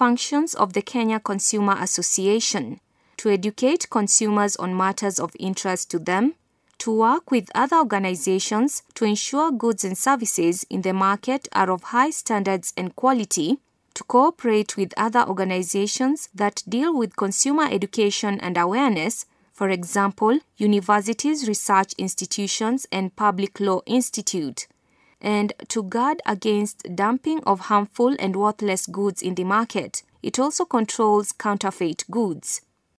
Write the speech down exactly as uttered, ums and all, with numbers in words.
Functions of the Kenya Consumer Association: to educate consumers on matters of interest to them, to work with other organizations to ensure goods and services in the market are of high standards and quality, to cooperate with other organizations that deal with consumer education and awareness, for example, universities, research institutions, and public law institute, and to guard against dumping of harmful and worthless goods in the market. It also controls counterfeit goods.